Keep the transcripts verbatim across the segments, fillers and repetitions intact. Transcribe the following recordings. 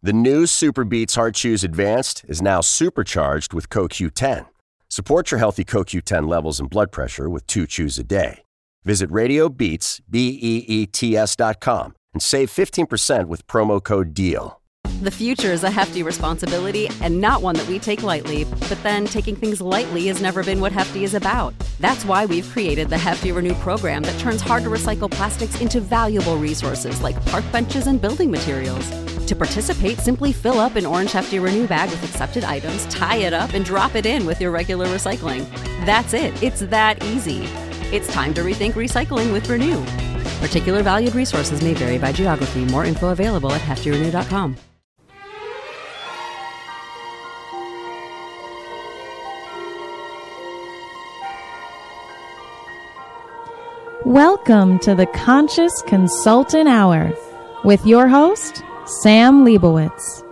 The new Super Beats Heart Chews Advanced is now supercharged with C O Q ten. Support your healthy C O Q ten levels and blood pressure with two chews a day. Visit Radio Beats, B E E T S dot com and save fifteen percent with promo code DEAL. The future is a hefty responsibility and not one that we take lightly. But then taking things lightly has never been what Hefty is about. That's why we've created the Hefty Renew program that turns hard-to-recycle plastics into valuable resources like park benches and building materials. To participate, simply fill up an orange Hefty Renew bag with accepted items, tie it up, and drop it in with your regular recycling. That's it. It's that easy. It's time to rethink recycling with Renew. Particular valued resources may vary by geography. More info available at hefty renew dot com. Welcome to the Conscious Consultant Hour with your host, Sam Leibowitz.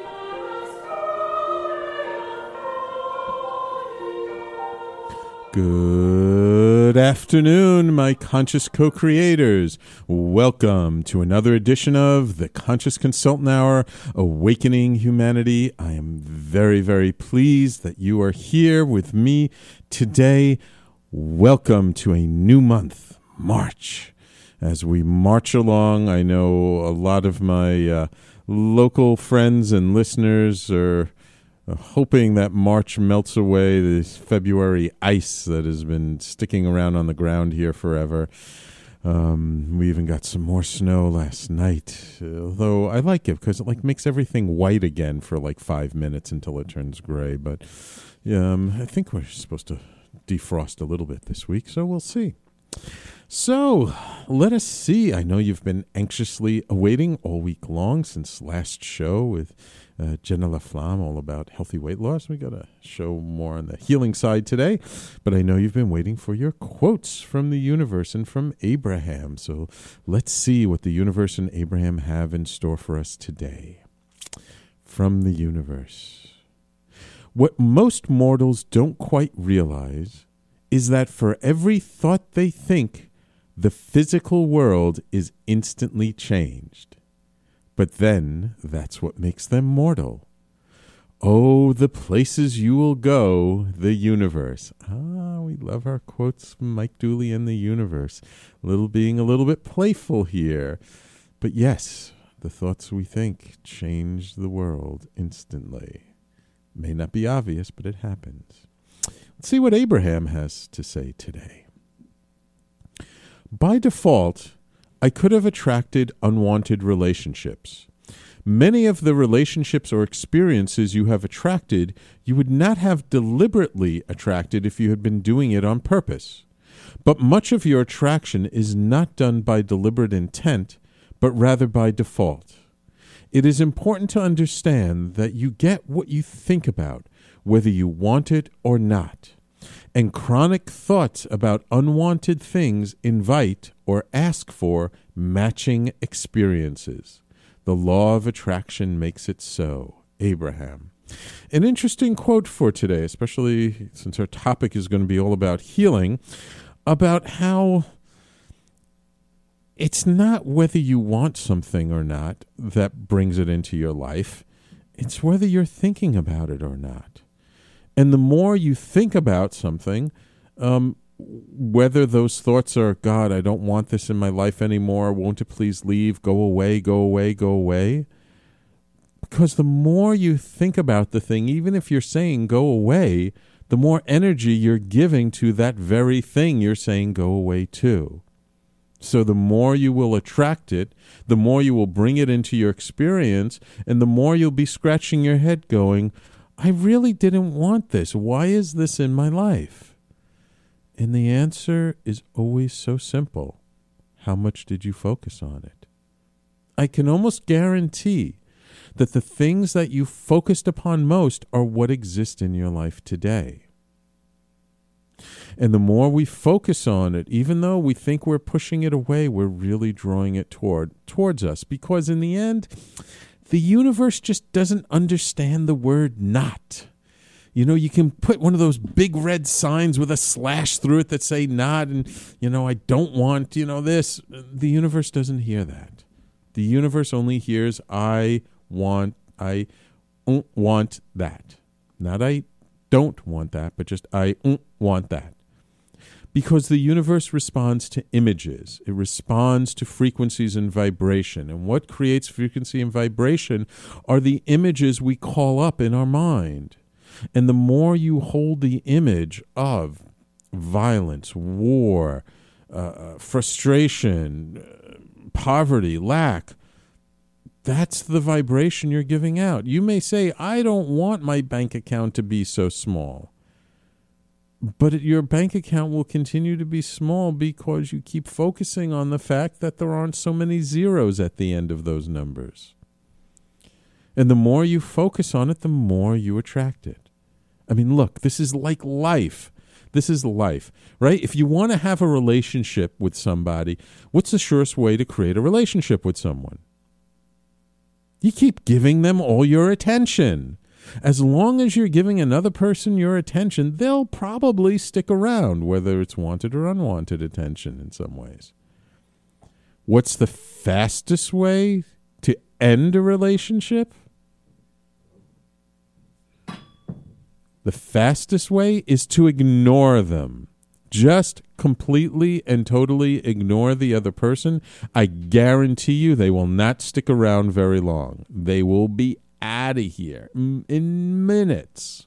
Good afternoon, my conscious co-creators. Welcome to another edition of the Conscious Consultant Hour, Awakening Humanity. I am very, very pleased that you are here with me today. Welcome to a new month, March. As we march along, I know a lot of my uh, local friends and listeners are uh, hoping that March melts away this February ice that has been sticking around on the ground here forever. Um, we even got some more snow last night, although I like it because it like makes everything white again for like five minutes until it turns gray. But yeah, um, I think we're supposed to defrost a little bit this week, so we'll see. So, let us see. I know you've been anxiously awaiting all week long since last show with uh, Jenna LaFlamme, all about healthy weight loss. We got a show more on the healing side today, but I know you've been waiting for your quotes from the universe and from Abraham. So, let's see what the universe and Abraham have in store for us today. From the universe. What most mortals don't quite realize is that for every thought they think, the physical world is instantly changed. But then, that's what makes them mortal. Oh, the places you will go, the universe. Ah, we love our quotes from Mike Dooley and the universe. A little being a little bit playful here. But yes, the thoughts we think change the world instantly. May not be obvious, but it happens. Let's see what Abraham has to say today. By default, I could have attracted unwanted relationships. Many of the relationships or experiences you have attracted, you would not have deliberately attracted if you had been doing it on purpose. But much of your attraction is not done by deliberate intent, but rather by default. It is important to understand that you get what you think about, whether you want it or not. And chronic thoughts about unwanted things invite or ask for matching experiences. The law of attraction makes it so. Abraham. An interesting quote for today, especially since our topic is going to be all about healing, about how it's not whether you want something or not that brings it into your life. It's whether you're thinking about it or not. And the more you think about something, um, whether those thoughts are, God, I don't want this in my life anymore, won't it please leave, go away, go away, go away. Because the more you think about the thing, even if you're saying go away, the more energy you're giving to that very thing you're saying go away to. So the more you will attract it, the more you will bring it into your experience, and the more you'll be scratching your head going, I really didn't want this. Why is this in my life? And the answer is always so simple. How much did you focus on it? I can almost guarantee that the things that you focused upon most are what exist in your life today. And the more we focus on it, even though we think we're pushing it away, we're really drawing it toward towards us. Because in the end, the universe just doesn't understand the word not. You know, you can put one of those big red signs with a slash through it that say not, and, you know, I don't want, you know, this. The universe doesn't hear that. The universe only hears I want, I mm, want that. Not I don't want that, but just I mm, want that. Because the universe responds to images. It responds to frequencies and vibration. And what creates frequency and vibration are the images we call up in our mind. And the more you hold the image of violence, war, uh, frustration, uh, poverty, lack, that's the vibration you're giving out. You may say, I don't want my bank account to be so small. But your bank account will continue to be small because you keep focusing on the fact that there aren't so many zeros at the end of those numbers. And the more you focus on it, the more you attract it. I mean, look, this is like life. This is life, right? If you want to have a relationship with somebody, what's the surest way to create a relationship with someone? You keep giving them all your attention. As long as you're giving another person your attention, they'll probably stick around, whether it's wanted or unwanted attention in some ways. What's the fastest way to end a relationship? The fastest way is to ignore them. Just completely and totally ignore the other person. I guarantee you they will not stick around very long. They will be out of here in minutes.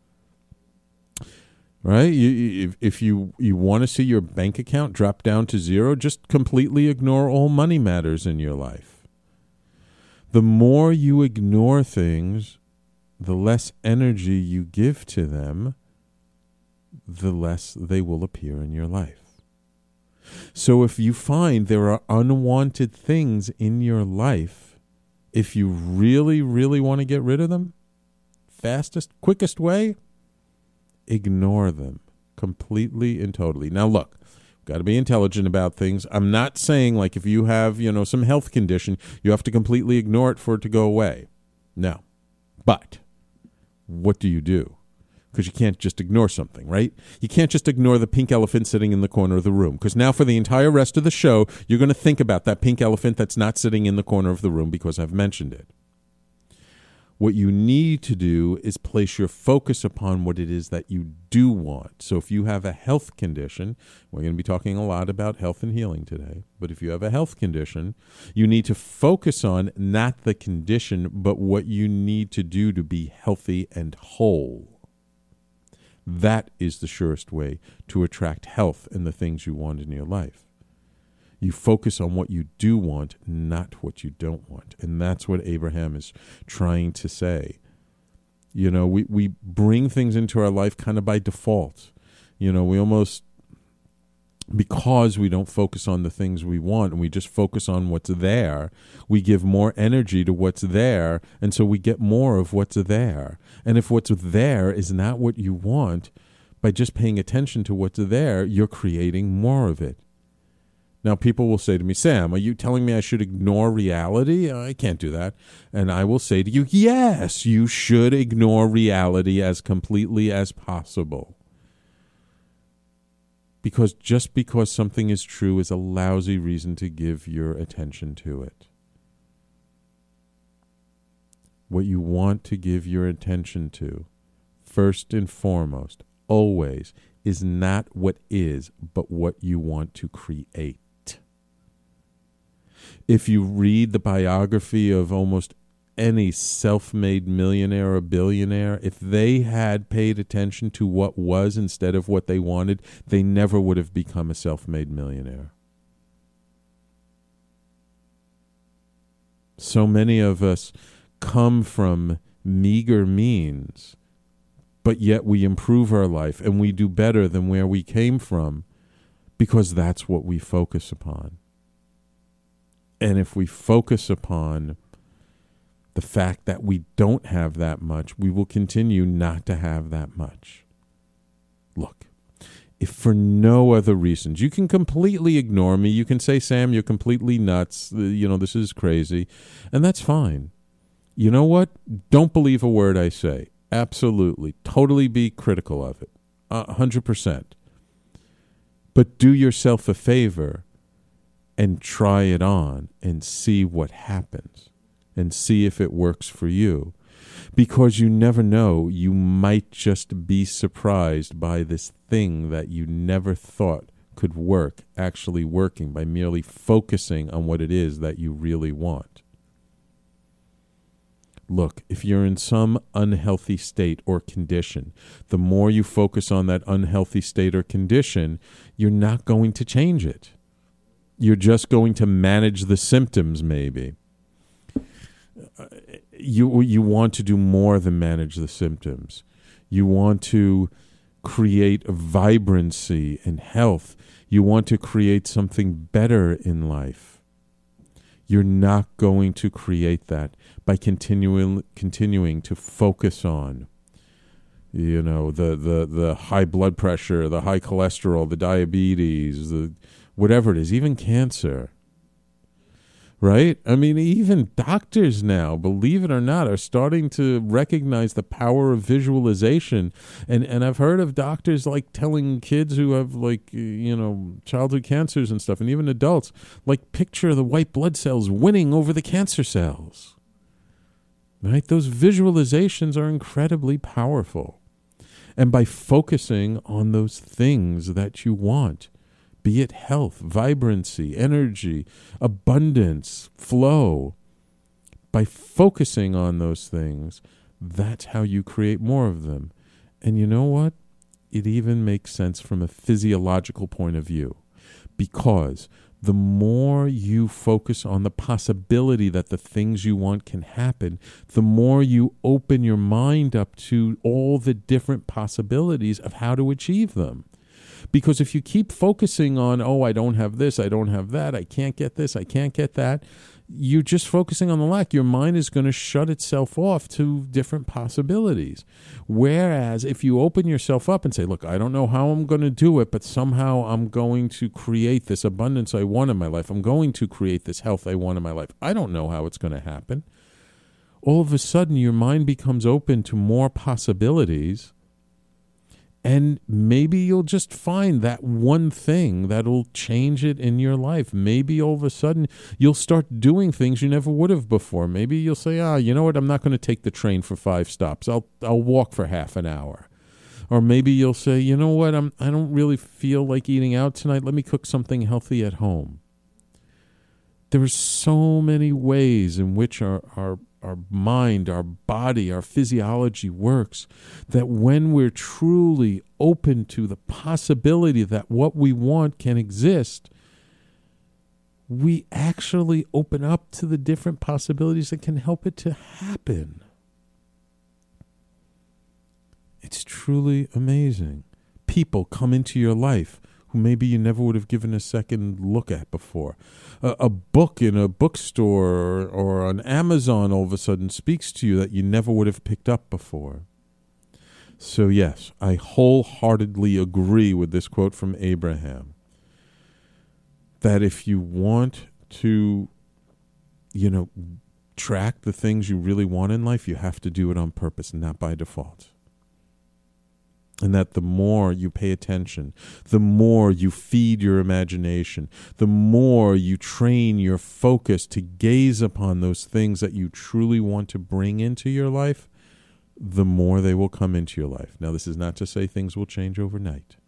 Right? You, if, if you, you want to see your bank account drop down to zero, just completely ignore all money matters in your life. The more you ignore things, the less energy you give to them, the less they will appear in your life. So if you find there are unwanted things in your life, if you really, really want to get rid of them, fastest, quickest way, ignore them completely and totally. Now, look, got to be intelligent about things. I'm not saying like if you have, you know, some health condition, you have to completely ignore it for it to go away. No. But what do you do? Because you can't just ignore something, right? You can't just ignore the pink elephant sitting in the corner of the room. Because now for the entire rest of the show, you're going to think about that pink elephant that's not sitting in the corner of the room because I've mentioned it. What you need to do is place your focus upon what it is that you do want. So if you have a health condition, we're going to be talking a lot about health and healing today, but if you have a health condition, you need to focus on not the condition, but what you need to do to be healthy and whole. That is the surest way to attract health and the things you want in your life. You focus on what you do want, not what you don't want. And that's what Abraham is trying to say. You know, we, we bring things into our life kind of by default. You know, we almost, because we don't focus on the things we want and we just focus on what's there, we give more energy to what's there, and so we get more of what's there. And if what's there is not what you want, by just paying attention to what's there, you're creating more of it. Now, people will say to me, Sam, are you telling me I should ignore reality? I can't do that. And I will say to you, yes, you should ignore reality as completely as possible. Because just because something is true is a lousy reason to give your attention to it. What you want to give your attention to, first and foremost, always, is not what is, but what you want to create. If you read the biography of almost any self-made millionaire or billionaire, if they had paid attention to what was instead of what they wanted, they never would have become a self-made millionaire. So many of us come from meager means, but yet we improve our life and we do better than where we came from because that's what we focus upon. And if we focus upon the fact that we don't have that much, we will continue not to have that much. Look, if for no other reasons, you can completely ignore me. You can say, Sam, you're completely nuts. You know, this is crazy. And that's fine. You know what? Don't believe a word I say. Absolutely. Totally be critical of it. A hundred percent. But do yourself a favor and try it on and see what happens. and see if it works for you. Because you never know, you might just be surprised by this thing that you never thought could work, actually working by merely focusing on what it is that you really want. Look, if you're in some unhealthy state or condition, the more you focus on that unhealthy state or condition, you're not going to change it. You're just going to manage the symptoms, maybe. Uh, you you want to do more than manage the symptoms. You want to create vibrancy and health. You want to create something better in life. You're not going to create that by continuing continuing to focus on, you know, the, the, the high blood pressure, the high cholesterol, the diabetes, the whatever it is, even cancer. Right? I mean, even doctors now, believe it or not, are starting to recognize the power of visualization. And and I've heard of doctors like telling kids who have like, you know, childhood cancers and stuff, and even adults, like picture the white blood cells winning over the cancer cells. Right? Those visualizations are incredibly powerful. And by focusing on those things that you want, be it health, vibrancy, energy, abundance, flow. By focusing on those things, that's how you create more of them. And you know what? It even makes sense from a physiological point of view. Because the more you focus on the possibility that the things you want can happen, the more you open your mind up to all the different possibilities of how to achieve them. Because if you keep focusing on, oh, I don't have this, I don't have that, I can't get this, I can't get that, you're just focusing on the lack. Your mind is going to shut itself off to different possibilities. Whereas if you open yourself up and say, look, I don't know how I'm going to do it, but somehow I'm going to create this abundance I want in my life. I'm going to create this health I want in my life. I don't know how it's going to happen. All of a sudden, your mind becomes open to more possibilities. And maybe you'll just find that one thing that'll change it in your life. Maybe all of a sudden you'll start doing things you never would have before. Maybe you'll say, ah, you know what, I'm not going to take the train for five stops. I'll I'll walk for half an hour. Or maybe you'll say, you know what, I'm I don't really feel like eating out tonight. Let me cook something healthy at home. There are so many ways in which our our our mind, our body, our physiology works, that when we're truly open to the possibility that what we want can exist, we actually open up to the different possibilities that can help it to happen. It's truly amazing. People come into your life who maybe you never would have given a second look at before. A, a book in a bookstore or, or on Amazon all of a sudden speaks to you that you never would have picked up before. So yes, I wholeheartedly agree with this quote from Abraham, that if you want to, you know, track the things you really want in life, you have to do it on purpose, not by default. And that the more you pay attention, the more you feed your imagination, the more you train your focus to gaze upon those things that you truly want to bring into your life, the more they will come into your life. Now, this is not to say things will change overnight.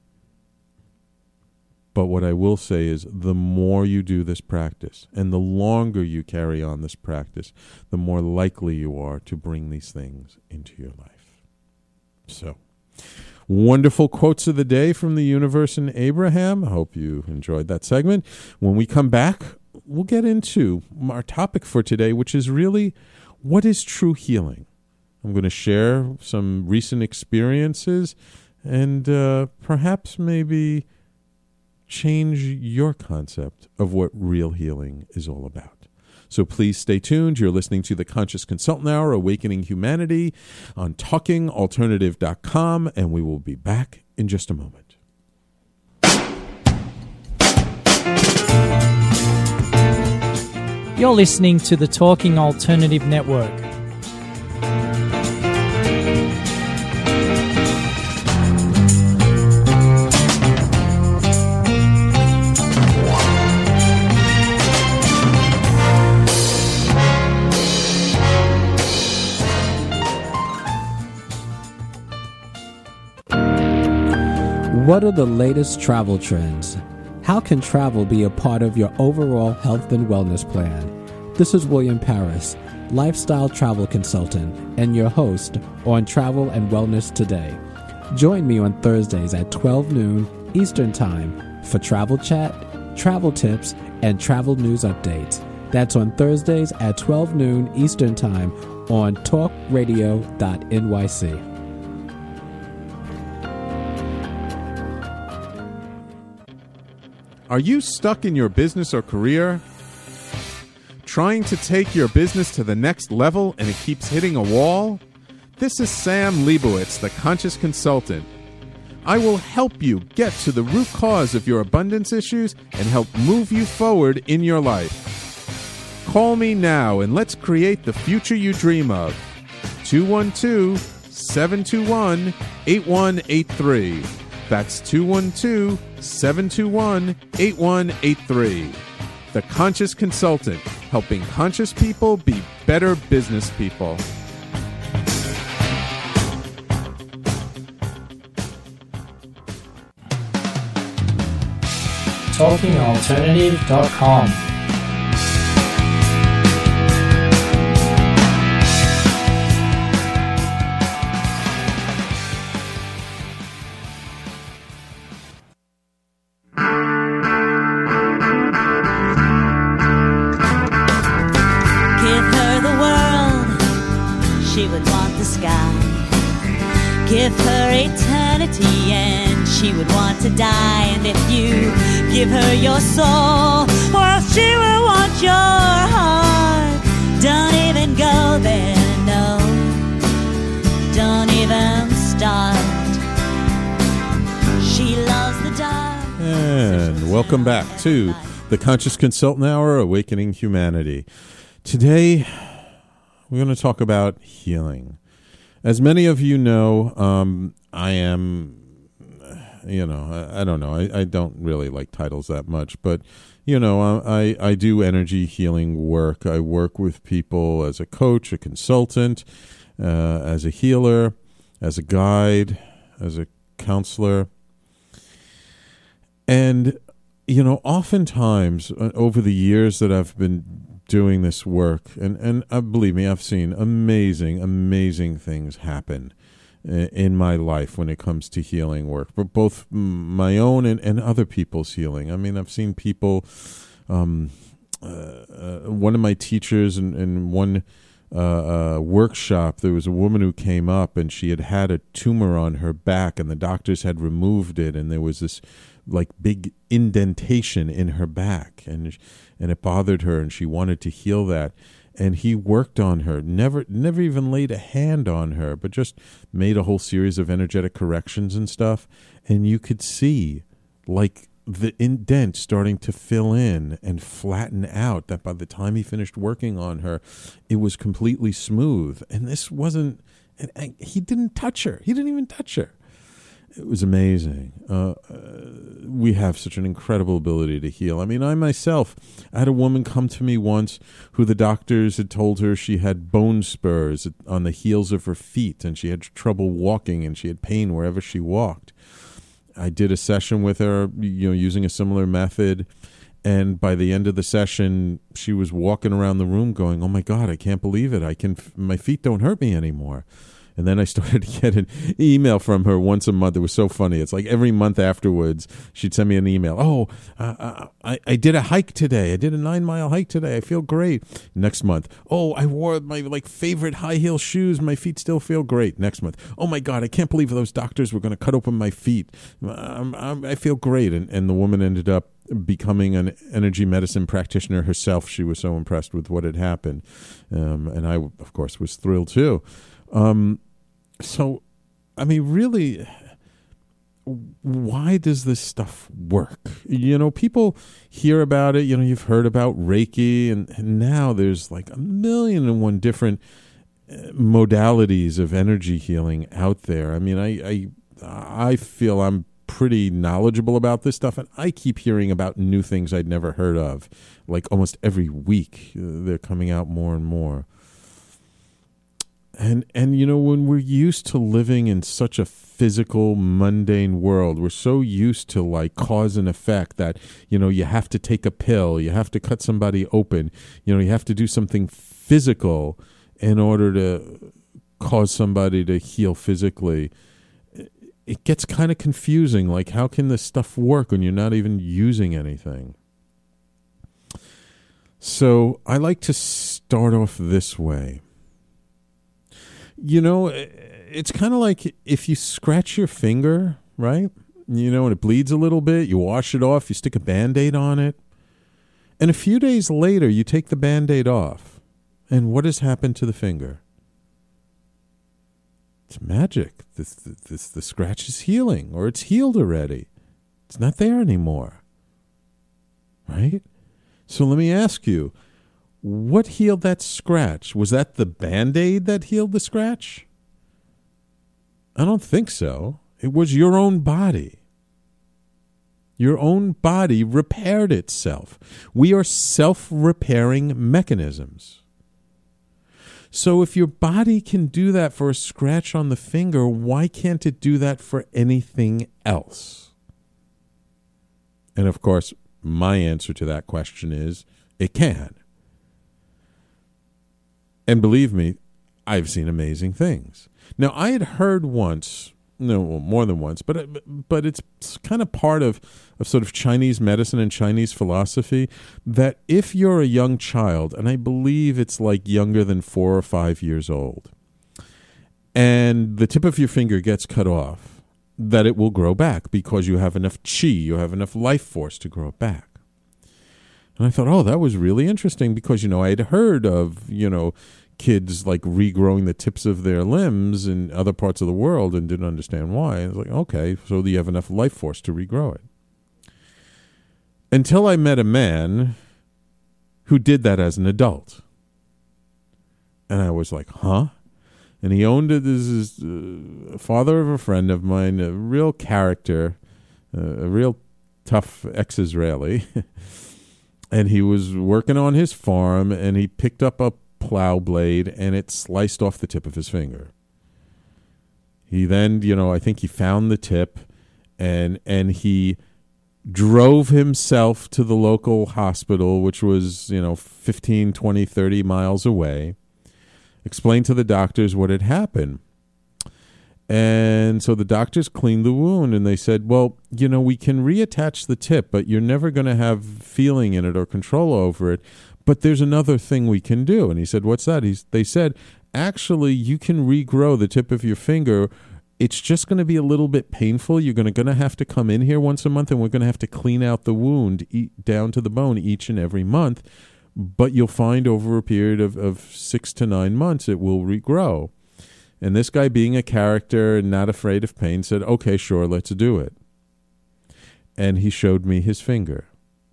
But what I will say is the more you do this practice and the longer you carry on this practice, the more likely you are to bring these things into your life. So, wonderful quotes of the day from the universe and Abraham. I hope you enjoyed that segment. When we come back, we'll get into our topic for today, which is really, what is true healing? I'm going to share some recent experiences and uh, perhaps maybe change your concept of what real healing is all about. So please stay tuned. You're listening to the Conscious Consultant Hour, Awakening Humanity on talking alternative dot com, and we will be back in just a moment. You're listening to the Talking Alternative Network. What are the latest travel trends? How can travel be a part of your overall health and wellness plan? This is William Paris, lifestyle travel consultant, and your host on Travel and Wellness Today. Join me on Thursdays at twelve noon Eastern Time for travel chat, travel tips, and travel news updates. That's on Thursdays at twelve noon Eastern Time on talk radio dot N Y C. Are you stuck in your business or career? Trying to take your business to the next level and it keeps hitting a wall? This is Sam Leibowitz, the Conscious Consultant. I will help you get to the root cause of your abundance issues and help move you forward in your life. Call me now and let's create the future you dream of. two one two, seven two one, eight one eight three. That's two one two, seven two one, eight one eight three. The Conscious Consultant, helping conscious people be better business people. talking alternative dot com. Give her eternity and she would want to die. And if you give her your soul, well, she will want your heart. Don't even go there, no. Don't even start. She loves the dark. And welcome back to the Conscious Consultant Hour, Awakening Humanity. Today, we're going to talk about healing. As many of you know, um, I am, you know, I, I don't know, I, I don't really like titles that much, but, you know, I, I do energy healing work. I work with people as a coach, a consultant, uh, as a healer, as a guide, as a counselor. And, you know, oftentimes uh, over the years that I've been doing this work, and and uh, believe me, I've seen amazing, amazing things happen in my life when it comes to healing work, but both my own and, and other people's healing. I mean, I've seen people, um, uh, uh, one of my teachers in, in one uh, uh, workshop, there was a woman who came up and she had had a tumor on her back and the doctors had removed it, and there was this like big indentation in her back, and and it bothered her, and she wanted to heal that. And he worked on her, never never even laid a hand on her, but just made a whole series of energetic corrections and stuff. And you could see like the indent starting to fill in and flatten out, that by the time he finished working on her, it was completely smooth. And this wasn't, and, and he didn't touch her. He didn't even touch her. It was amazing. Uh, uh, we have such an incredible ability to heal. I mean, I myself, I had a woman come to me once who the doctors had told her she had bone spurs on the heels of her feet, and she had trouble walking, and she had pain wherever she walked. I did a session with her, you know, using a similar method, and by the end of the session, she was walking around the room going, "Oh my God, I can't believe it! I can, my feet don't hurt me anymore." And then I started to get an email from her once a month. It was so funny. It's like every month afterwards, she'd send me an email. Oh, uh, I, I did a hike today. I did a nine-mile hike today. I feel great. Next month, oh, I wore my like favorite high-heel shoes. My feet still feel great. Next month, oh, my God, I can't believe those doctors were going to cut open my feet. I'm, I'm, I feel great. And, and the woman ended up becoming an energy medicine practitioner herself. She was so impressed with what had happened. Um, and I, of course, was thrilled too. Um, So, I mean, really, why does this stuff work? You know, people hear about it. You know, you've heard about Reiki, and, and now there's like a million and one different uh, modalities of energy healing out there. I mean, I, I, I feel I'm pretty knowledgeable about this stuff, and I keep hearing about new things I'd never heard of. Like almost every week, uh, they're coming out more and more. And, and you know, when we're used to living in such a physical, mundane world, we're so used to like cause and effect that, you know, you have to take a pill, you have to cut somebody open, you know, you have to do something physical in order to cause somebody to heal physically. It gets kind of confusing. Like, how can this stuff work when you're not even using anything? So I like to start off this way. You know, it's kind of like if you scratch your finger, right? You know, and it bleeds a little bit, you wash it off, you stick a Band-Aid on it. And a few days later, you take the Band-Aid off. And what has happened to the finger? It's magic. This, this, the scratch is healing, or it's healed already. It's not there anymore. Right? So let me ask you, what healed that scratch? Was that the Band-Aid that healed the scratch? I don't think so. It was your own body. Your own body repaired itself. We are self-repairing mechanisms. So if your body can do that for a scratch on the finger, why can't it do that for anything else? And of course, my answer to that question is, it can. And believe me, I've seen amazing things. Now, I had heard once, no, well, more than once, but but it's kind of part of, of sort of Chinese medicine and Chinese philosophy, that if you're a young child, and I believe it's like younger than four or five years old, and the tip of your finger gets cut off, that it will grow back because you have enough chi, you have enough life force to grow it back. And I thought, oh, that was really interesting because, you know, I had heard of, you know, kids like regrowing the tips of their limbs in other parts of the world and didn't understand why. I was like, okay, so you have enough life force to regrow it. Until I met a man who did that as an adult. And I was like, huh? And he owned it as his uh, father of a friend of mine, a real character, uh, a real tough ex-Israeli. And he was working on his farm, and he picked up a plow blade, and it sliced off the tip of his finger. He then, you know, I think he found the tip, and and he drove himself to the local hospital, which was, you know, fifteen, twenty, thirty miles away, explained to the doctors what had happened. And so the doctors cleaned the wound, and they said, well, you know, we can reattach the tip, but you're never going to have feeling in it or control over it. But there's another thing we can do. And he said, what's that? He's, they said, actually, you can regrow the tip of your finger. It's just going to be a little bit painful. You're going to have to come in here once a month, and we're going to have to clean out the wound eat, down to the bone each and every month. But you'll find over a period of, of six to nine months, it will regrow. And this guy, being a character and not afraid of pain, said, okay, sure, let's do it. And he showed me his finger.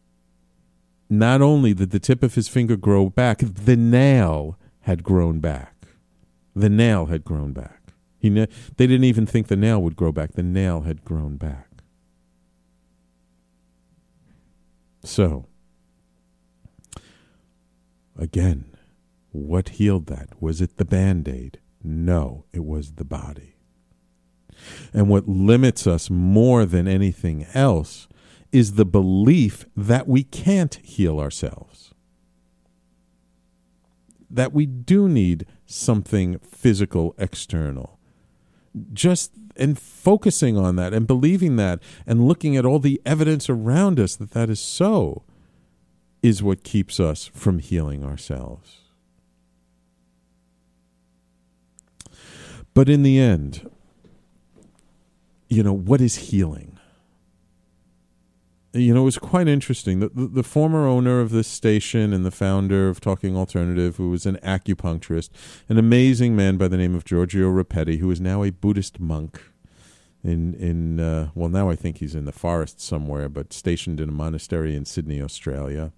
Not only did the tip of his finger grow back, the nail had grown back. The nail had grown back. He ne- they didn't even think the nail would grow back. The nail had grown back. So, again, what healed that? Was it the Band-Aid? No, it was the body. And what limits us more than anything else is the belief that we can't heal ourselves. That we do need something physical, external. Just and focusing on that and believing that and looking at all the evidence around us that that is so is what keeps us from healing ourselves. But in the end, you know, what is healing? You know, it was quite interesting. The, the, the former owner of this station and the founder of Talking Alternative, who was an acupuncturist, an amazing man by the name of Giorgio Rapetti, who is now a Buddhist monk in, in uh, well, now I think he's in the forest somewhere, but stationed in a monastery in Sydney, Australia.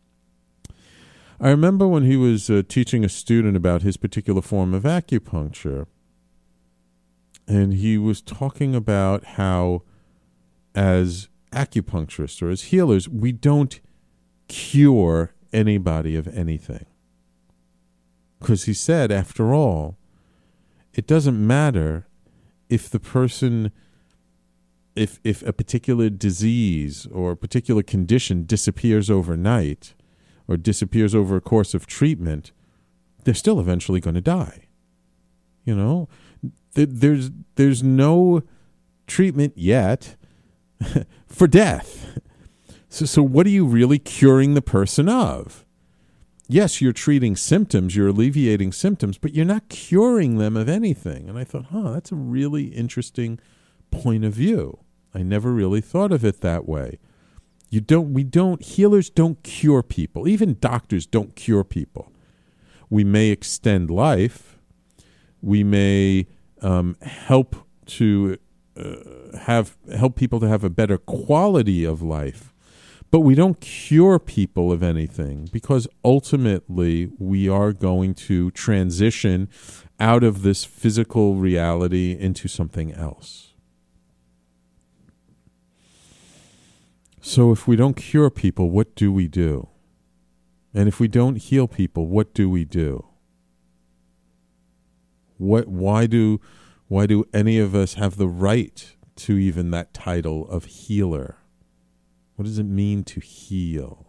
I remember when he was uh, teaching a student about his particular form of acupuncture, and he was talking about how, as acupuncturists or as healers, we don't cure anybody of anything. Because he said, after all, it doesn't matter if the person, if if a particular disease or a particular condition disappears overnight or disappears over a course of treatment, they're still eventually going to die. You know, there's there's no treatment yet for death. So, so what are you really curing the person of? Yes, you're treating symptoms, you're alleviating symptoms, but you're not curing them of anything. And I thought, huh, that's a really interesting point of view. I never really thought of it that way. You don't, we don't, healers don't cure people. Even doctors don't cure people. We may extend life. We may um, help to uh, have help people to have a better quality of life, but we don't cure people of anything, because ultimately we are going to transition out of this physical reality into something else. So if we don't cure people, what do we do? And if we don't heal people, what do we do? What? Why do, why do any of us have the right to even that title of healer? What does it mean to heal?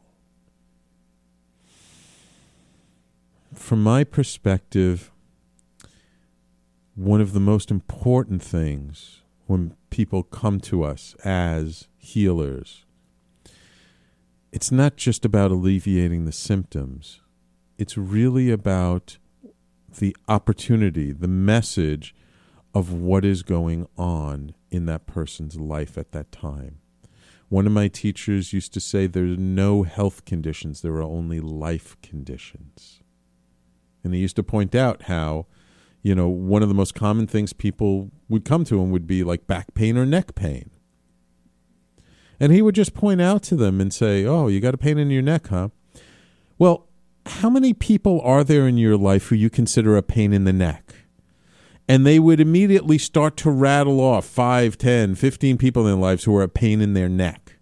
From my perspective, one of the most important things when people come to us as healers, it's not just about alleviating the symptoms. It's really about the opportunity, the message of what is going on in that person's life at that time. One of my teachers used to say there are no health conditions, there are only life conditions. And he used to point out how, you know, one of the most common things people would come to him would be like back pain or neck pain. And he would just point out to them and say, oh, you got a pain in your neck, huh? Well, how many people are there in your life who you consider a pain in the neck? And they would immediately start to rattle off five, ten, fifteen people in their lives who are a pain in their neck.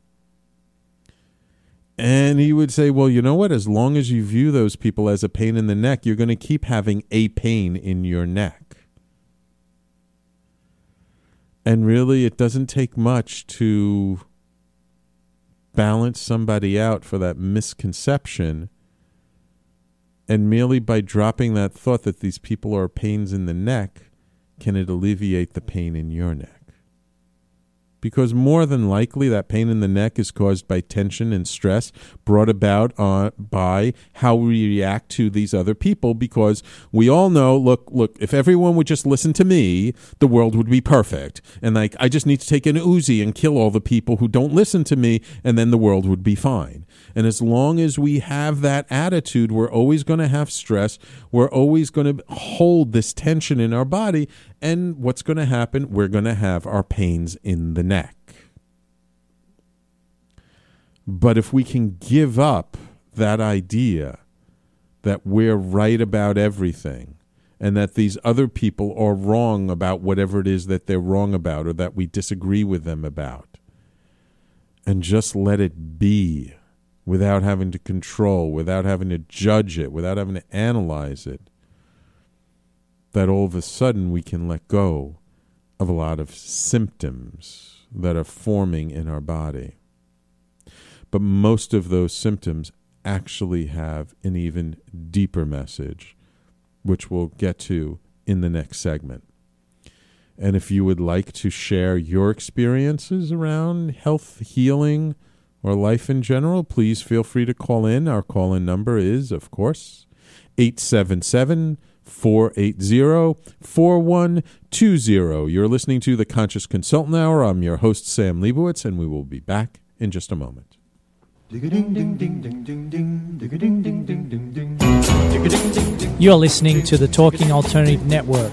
And he would say, well, you know what? As long as you view those people as a pain in the neck, you're going to keep having a pain in your neck. And really, it doesn't take much to balance somebody out for that misconception. And merely by dropping that thought that these people are pains in the neck, can it alleviate the pain in your neck? Because more than likely that pain in the neck is caused by tension and stress brought about uh, by how we react to these other people, because we all know, look, look, if everyone would just listen to me, the world would be perfect. And like, I just need to take an Uzi and kill all the people who don't listen to me, and then the world would be fine. And as long as we have that attitude, we're always going to have stress. We're always going to hold this tension in our body. And what's going to happen? We're going to have our pains in the neck. But if we can give up that idea that we're right about everything and that these other people are wrong about whatever it is that they're wrong about or that we disagree with them about, and just let it be, without having to control, without having to judge it, without having to analyze it, that all of a sudden we can let go of a lot of symptoms that are forming in our body. But most of those symptoms actually have an even deeper message, which we'll get to in the next segment. And if you would like to share your experiences around health, healing, or life in general, please feel free to call in. Our call-in number is, of course, eight seven seven, four eight zero, four one two zero. You're listening to The Conscious Consultant Hour. I'm your host, Sam Leibowitz, and we will be back in just a moment. You're listening to the Talking Alternative Network.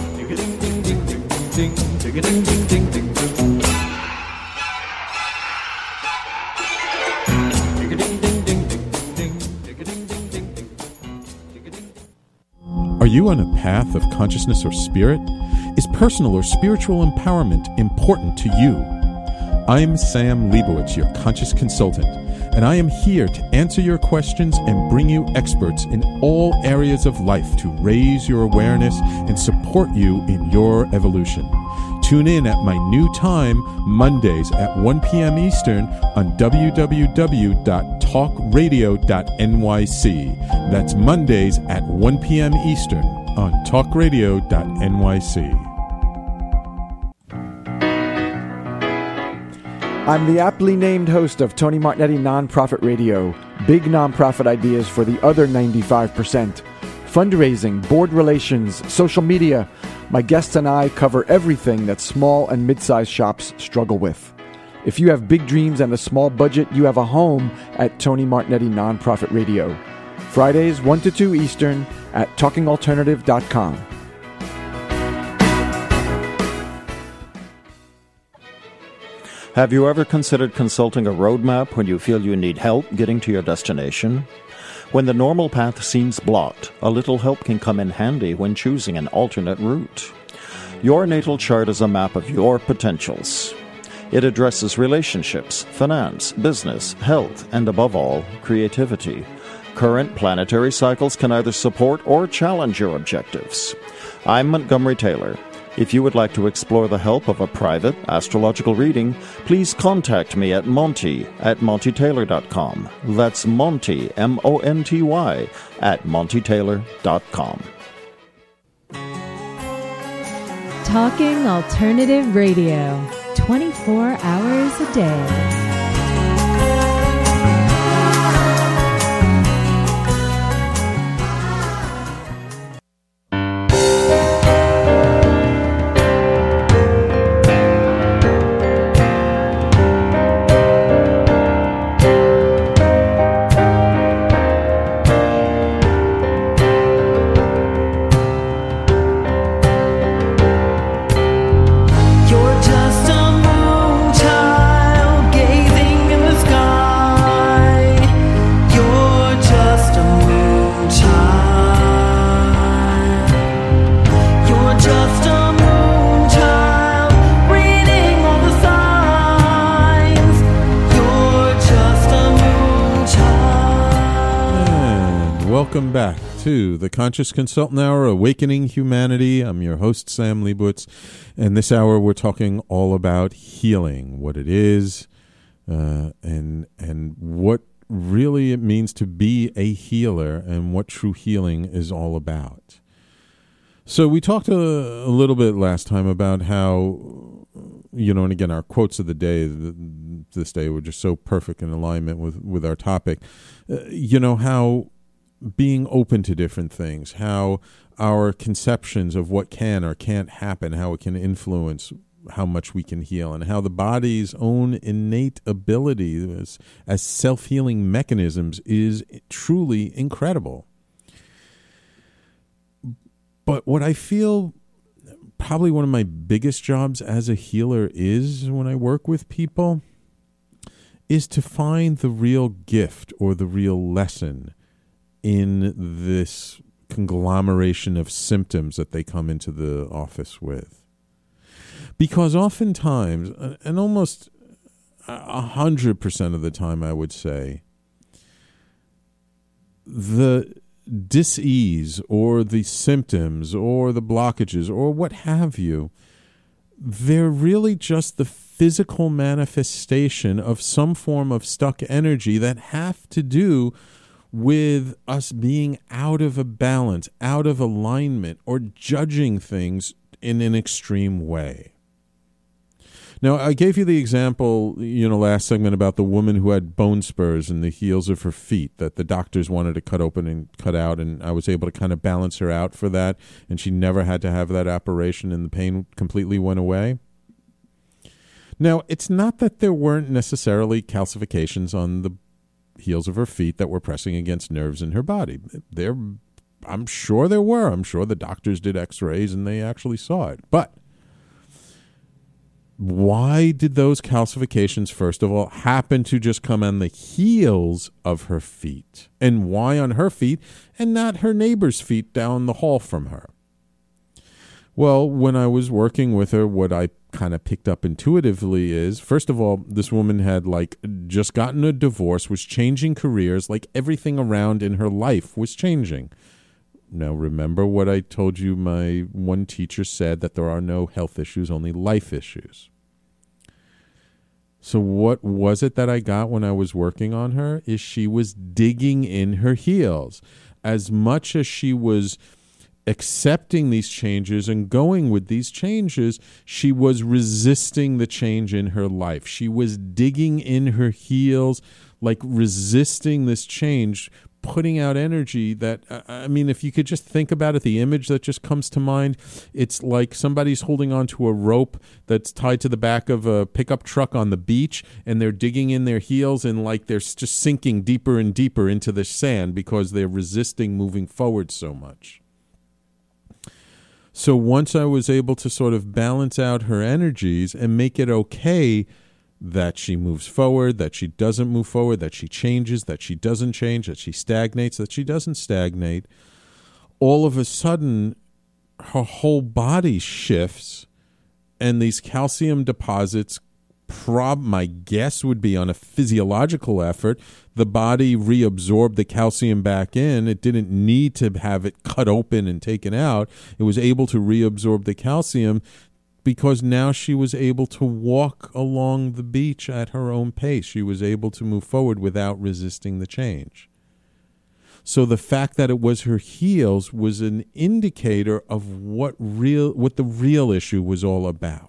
Are you on a path of consciousness or spirit? Is personal or spiritual empowerment important to you? I'm Sam Leibowitz, your conscious consultant, and I am here to answer your questions and bring you experts in all areas of life to raise your awareness and support you in your evolution. Tune in at my new time, Mondays at one p.m. Eastern on w w w dot talk radio dot n y c. That's Mondays at one p.m. Eastern on talk radio dot n y c. I'm the aptly named host of Tony Martignetti Nonprofit Radio. Big nonprofit ideas for the other ninety-five percent. Fundraising, board relations, social media. My guests and I cover everything that small and mid-sized shops struggle with. If you have big dreams and a small budget, you have a home at Tony Martignetti Nonprofit Radio. Fridays, one to two Eastern at talking alternative dot com. Have you ever considered consulting a roadmap when you feel you need help getting to your destination? When the normal path seems blocked, a little help can come in handy when choosing an alternate route. Your natal chart is a map of your potentials. It addresses relationships, finance, business, health, and above all, creativity. Current planetary cycles can either support or challenge your objectives. I'm Montgomery Taylor. If you would like to explore the help of a private astrological reading, please contact me at Monty at monty taylor dot com. That's Monty, M O N T Y, at monty taylor dot com. Talking Alternative Radio, twenty-four hours a day. Welcome back to the Conscious Consultant Hour, Awakening Humanity. I'm your host, Sam Liebowitz, and this hour we're talking all about healing, what it is, uh, and and what really it means to be a healer, and what true healing is all about. So we talked a, a little bit last time about how, you know, and again, our quotes of the day this day were just so perfect in alignment with, with our topic. Uh, you know, how being open to different things, how our conceptions of what can or can't happen, how it can influence how much we can heal, and how the body's own innate ability as, as self-healing mechanisms is truly incredible. But what I feel probably one of my biggest jobs as a healer is when I work with people is to find the real gift or the real lesson in this conglomeration of symptoms that they come into the office with. Because oftentimes, and almost a hundred percent of the time, I would say, the dis-ease or the symptoms or the blockages or what have you, they're really just the physical manifestation of some form of stuck energy that have to do with us being out of a balance, out of alignment, or judging things in an extreme way. Now, I gave you the example, you know, last segment about the woman who had bone spurs in the heels of her feet that the doctors wanted to cut open and cut out, and I was able to kind of balance her out for that, and she never had to have that operation, and the pain completely went away. Now, it's not that there weren't necessarily calcifications on the heels of her feet that were pressing against nerves in her body. There, I'm sure there were. I'm sure the doctors did x-rays and they actually saw it. But why did those calcifications, first of all, happen to just come on the heels of her feet? And why on her feet and not her neighbor's feet down the hall from her? Well, when I was working with her, what I kind of picked up intuitively is, first of all, this woman had like just gotten a divorce, was changing careers, like everything around in her life was changing. Now, remember what I told you my one teacher said, that there are no health issues, only life issues. So what was it that I got when I was working on her? Is she was digging in her heels. As much as she was accepting these changes and going with these changes, she was resisting the change in her life. She was digging in her heels, like resisting this change, putting out energy that, I mean, if you could just think about it, the image that just comes to mind, it's like somebody's holding onto a rope that's tied to the back of a pickup truck on the beach, and they're digging in their heels, and like they're just sinking deeper and deeper into the sand because they're resisting moving forward so much. So once I was able to sort of balance out her energies and make it okay that she moves forward, that she doesn't move forward, that she changes, that she doesn't change, that she stagnates, that she doesn't stagnate, all of a sudden her whole body shifts, and these calcium deposits, prob my guess would be on a physiological effort, the body reabsorbed the calcium back in. It didn't need to have it cut open and taken out. It was able to reabsorb the calcium because now she was able to walk along the beach at her own pace. She was able to move forward without resisting the change. So the fact that it was her heels was an indicator of what real what the real issue was all about.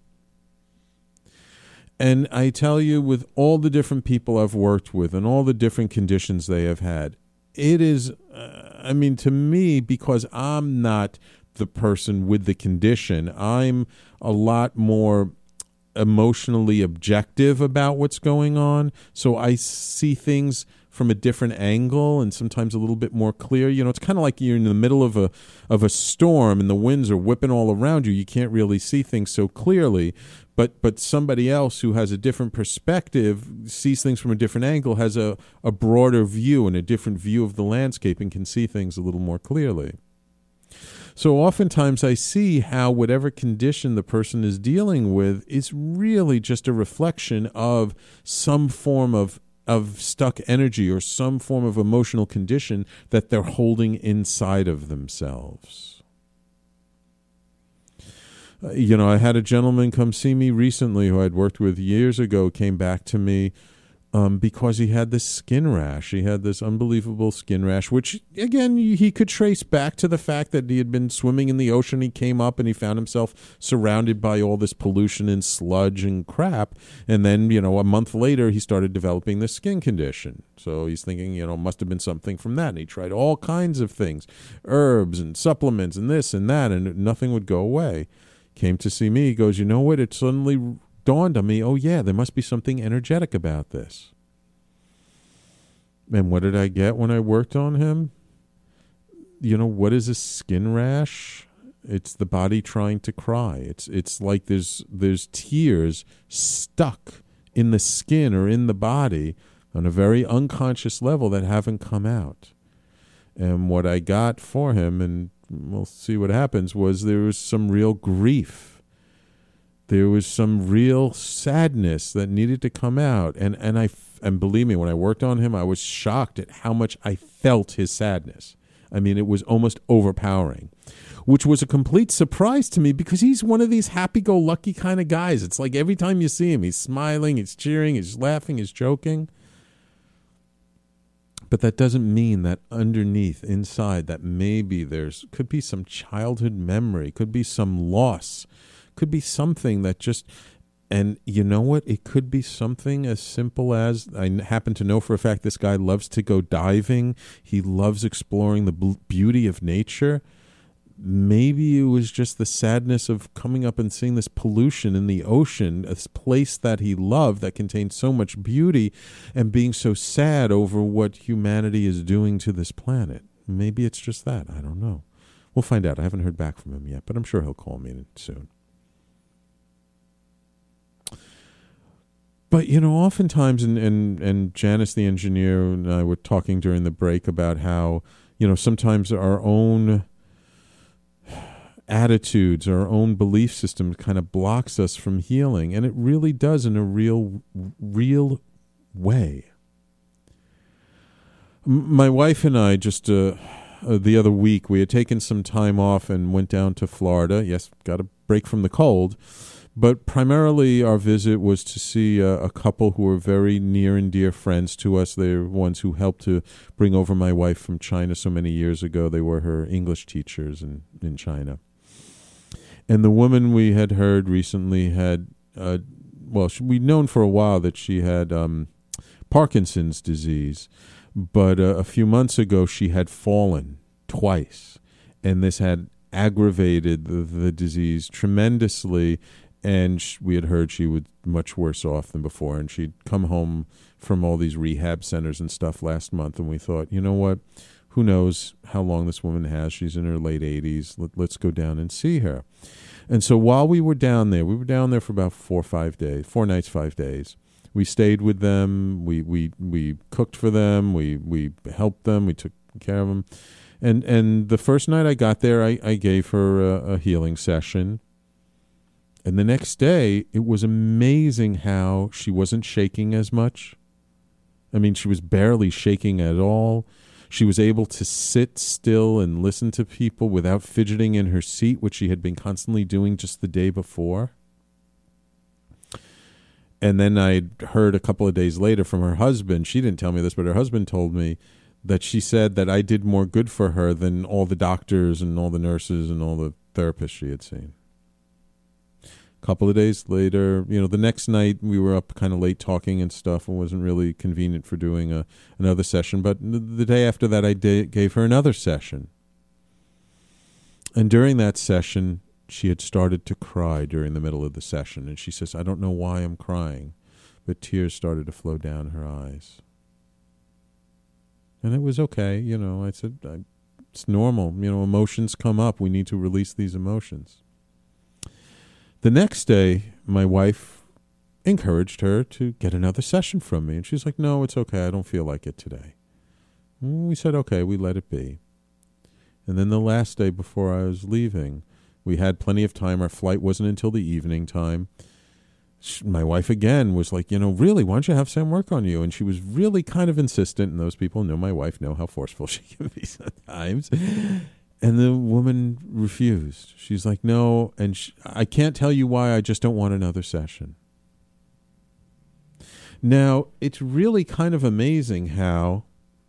And I tell you, with all the different people I've worked with and all the different conditions they have had, it is, uh, I mean, to me, because I'm not the person with the condition, I'm a lot more emotionally objective about what's going on. So I see things from a different angle and sometimes a little bit more clear. You know, it's kind of like you're in the middle of a of a storm and the winds are whipping all around you. You can't really see things so clearly. But but somebody else who has a different perspective, sees things from a different angle, has a, a broader view and a different view of the landscape and can see things a little more clearly. So oftentimes I see how whatever condition the person is dealing with is really just a reflection of some form of of stuck energy or some form of emotional condition that they're holding inside of themselves. Uh, you know, I had a gentleman come see me recently who I'd worked with years ago, came back to me um, because he had this skin rash. He had this unbelievable skin rash, which, again, he could trace back to the fact that he had been swimming in the ocean. He came up and he found himself surrounded by all this pollution and sludge and crap. And then, you know, a month later, he started developing this skin condition. So he's thinking, you know, must have been something from that. And he tried all kinds of things, herbs and supplements and this and that, and nothing would go away. Came to see me. He goes, you know what? It suddenly dawned on me, oh, yeah, there must be something energetic about this. And what did I get when I worked on him? You know, what is a skin rash? It's the body trying to cry. It's it's like there's there's tears stuck in the skin or in the body on a very unconscious level that haven't come out. And what I got for him, and we'll see what happens, was there was some real grief. There was some real sadness that needed to come out. And and I and believe me, when I worked on him, I was shocked at how much I felt his sadness. I mean, it was almost overpowering, which was a complete surprise to me because he's one of these happy-go-lucky kind of guys. It's like every time you see him, he's smiling, he's cheering, he's laughing, he's joking. But that doesn't mean that underneath, inside, that maybe there's could be some childhood memory, could be some loss, could be something that just, and you know what? It could be something as simple as, I happen to know for a fact this guy loves to go diving. He loves exploring the beauty of nature. Maybe it was just the sadness of coming up and seeing this pollution in the ocean, a place that he loved that contained so much beauty, and being so sad over what humanity is doing to this planet. Maybe it's just that. I don't know. We'll find out. I haven't heard back from him yet, but I'm sure he'll call me soon. But, you know, oftentimes, and, and, and Janice, the engineer, and I were talking during the break about how, you know, sometimes our own attitudes, our own belief system kind of blocks us from healing, and it really does in a real, real way. M- my wife and I just uh, uh, the other week we had taken some time off and went down to Florida. Yes, got a break from the cold, but primarily our visit was to see a, a couple who were very near and dear friends to us. They're ones who helped to bring over my wife from China so many years ago. They were her English teachers in, in China. And the woman we had heard recently had, uh, well, she, we'd known for a while that she had um, Parkinson's disease, but uh, a few months ago she had fallen twice, and this had aggravated the, the disease tremendously. And sh- we had heard she was much worse off than before. And she'd come home from all these rehab centers and stuff last month. And we thought, you know what? Who knows how long this woman has? She's in her late eighties. Let, let's go down and see her. And so while we were down there, we were down there for about four or five days, four nights, five days. We stayed with them. We we we cooked for them. We we helped them. We took care of them. And and the first night I got there, I, I gave her a, a healing session. And the next day, it was amazing how she wasn't shaking as much. I mean, she was barely shaking at all. She was able to sit still and listen to people without fidgeting in her seat, which she had been constantly doing just the day before. And then I heard a couple of days later from her husband. She didn't tell me this, but her husband told me that she said that I did more good for her than all the doctors and all the nurses and all the therapists she had seen. A couple of days later, you know, the next night we were up kind of late talking and stuff and wasn't really convenient for doing a, another session. But the day after that, I did, gave her another session. And during that session, she had started to cry during the middle of the session. And she says, I don't know why I'm crying, but tears started to flow down her eyes. And it was okay. You know, I said, I, it's normal. You know, emotions come up. We need to release these emotions. The next day, my wife encouraged her to get another session from me. And she's like, no, it's okay. I don't feel like it today. And we said, okay, we let it be. And then the last day before I was leaving, we had plenty of time. Our flight wasn't until the evening time. She, my wife again was like, you know, really, why don't you have Sam work on you? And she was really kind of insistent. And those people know my wife, know how forceful she can be sometimes. And the woman refused. She's like, no, and she, I can't tell you why, I just don't want another session. Now, it's really kind of amazing how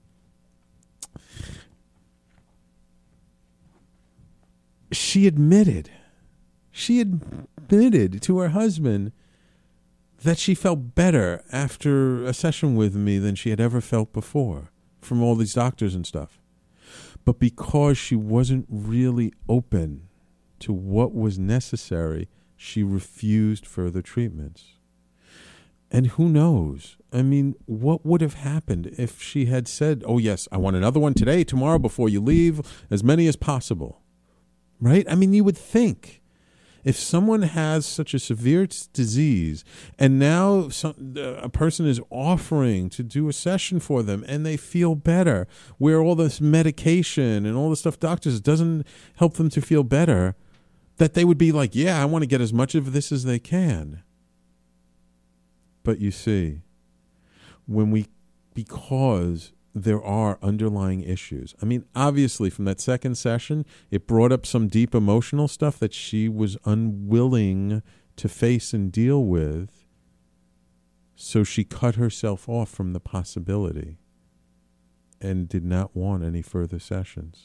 she admitted, she admitted to her husband that she felt better after a session with me than she had ever felt before from all these doctors and stuff. But because she wasn't really open to what was necessary, she refused further treatments. And who knows? I mean, what would have happened if she had said, oh, yes, I want another one today, tomorrow, before you leave, as many as possible. Right? I mean, you would think if someone has such a severe t- disease and now some, uh, a person is offering to do a session for them and they feel better, where all this medication and all the stuff doctors doesn't help them to feel better, that they would be like, yeah, I want to get as much of this as they can. But you see, when we, because there are underlying issues. I mean, obviously, from that second session, it brought up some deep emotional stuff that she was unwilling to face and deal with. So she cut herself off from the possibility and did not want any further sessions.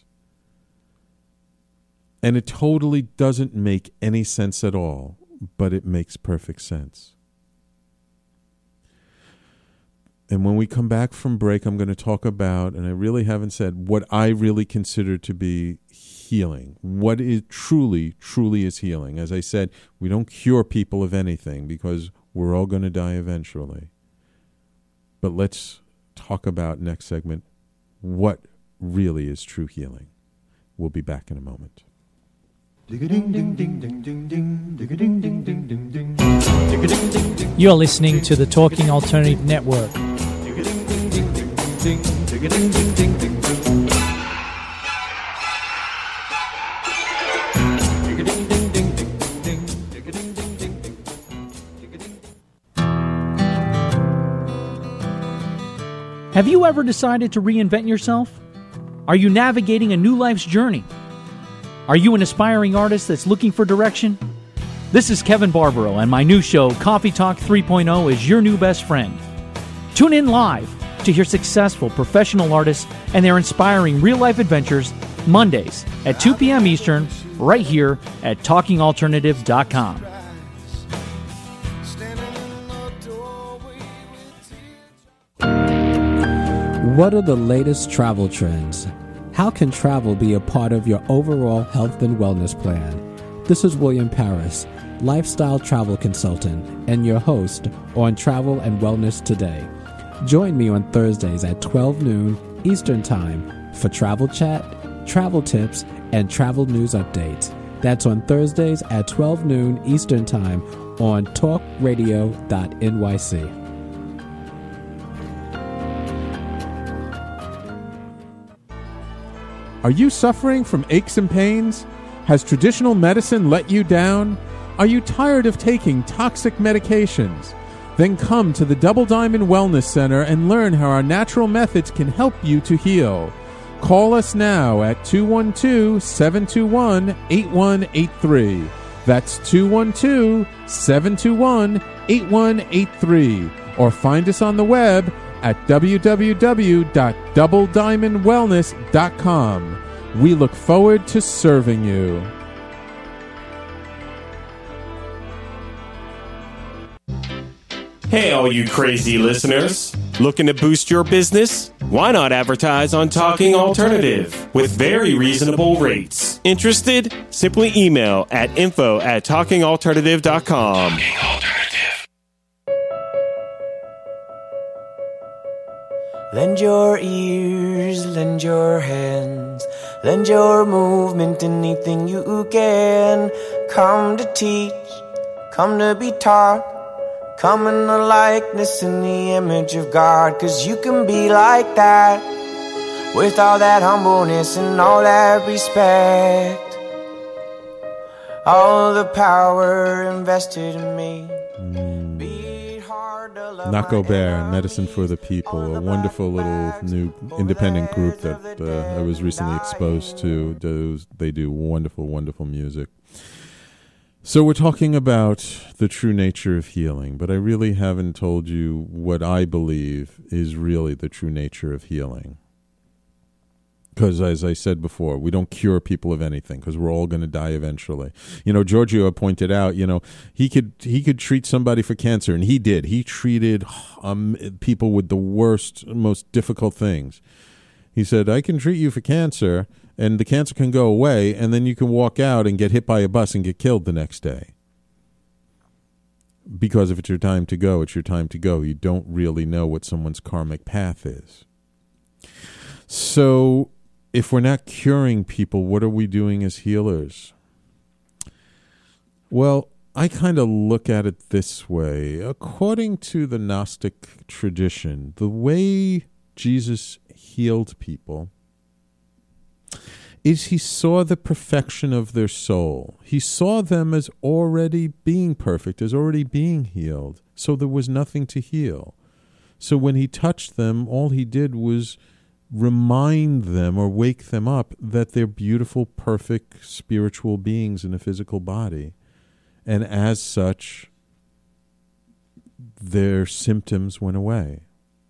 And it totally doesn't make any sense at all, but it makes perfect sense. And when we come back from break, I'm going to talk about, and I really haven't said, what I really consider to be healing. What is truly, truly is healing. As I said, we don't cure people of anything because we're all going to die eventually. But let's talk about next segment, what really is true healing. We'll be back in a moment. You're listening to the Talking Alternative Network. Have you ever decided to reinvent yourself? Are you navigating a new life's journey? Are you an aspiring artist that's looking for direction? This is Kevin Barbaro, and my new show, Coffee Talk three point oh, is your new best friend. Tune in live to hear successful professional artists and their inspiring real-life adventures Mondays at two p.m. Eastern, right here at talking alternative dot com. What are the latest travel trends? How can travel be a part of your overall health and wellness plan? This is William Paris, lifestyle travel consultant, and your host on Travel and Wellness Today. Join me on Thursdays at twelve noon Eastern Time for travel chat, travel tips, and travel news updates. That's on Thursdays at twelve noon Eastern Time on talk radio dot n y c. Are you suffering from aches and pains? Has traditional medicine let you down? Are you tired of taking toxic medications? Then come to the Double Diamond Wellness Center and learn how our natural methods can help you to heal. Call us now at two one two, seven two one, eight one eight three. That's two one two, seven two one, eight one eight three. Or find us on the web at w w w dot double diamond wellness dot com. We look forward to serving you. Hey, all you crazy listeners. Looking to boost your business? Why not advertise on Talking Alternative with very reasonable rates? Interested? Simply email at info at talking alternative dot com. Talking Alternative. Lend your ears, lend your hands, lend your movement, anything you can. Come to teach, come to be taught, come in the likeness and the image of God. 'Cause you can be like that, with all that humbleness and all that respect, all the power invested in me. Naco Bear, Medicine for the People, a wonderful little new independent group that uh, I was recently exposed to. Those, they do wonderful, wonderful music. So we're talking about the true nature of healing, but I really haven't told you what I believe is really the true nature of healing. Because, as I said before, we don't cure people of anything because we're all going to die eventually. You know, Giorgio pointed out, you know, he could he could treat somebody for cancer, and he did. He treated um, people with the worst, most difficult things. He said, I can treat you for cancer, and the cancer can go away, and then you can walk out and get hit by a bus and get killed the next day. Because if it's your time to go, it's your time to go. You don't really know what someone's karmic path is. So if we're not curing people, what are we doing as healers? Well, I kind of look at it this way. According to the Gnostic tradition, the way Jesus healed people is he saw the perfection of their soul. He saw them as already being perfect, as already being healed. So there was nothing to heal. So when he touched them, all he did was remind them or wake them up that they're beautiful, perfect spiritual beings in a physical body. And as such, their symptoms went away.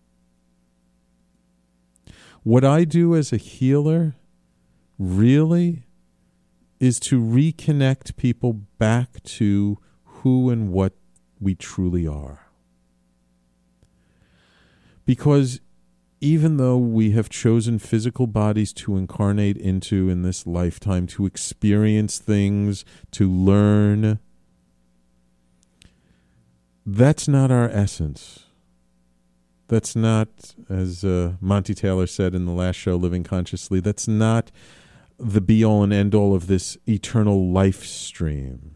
What I do as a healer really is to reconnect people back to who and what we truly are. Because even though we have chosen physical bodies to incarnate into in this lifetime, to experience things, to learn, that's not our essence. That's not, as uh, Monty Taylor said in the last show, Living Consciously, that's not the be-all and end-all of this eternal life stream.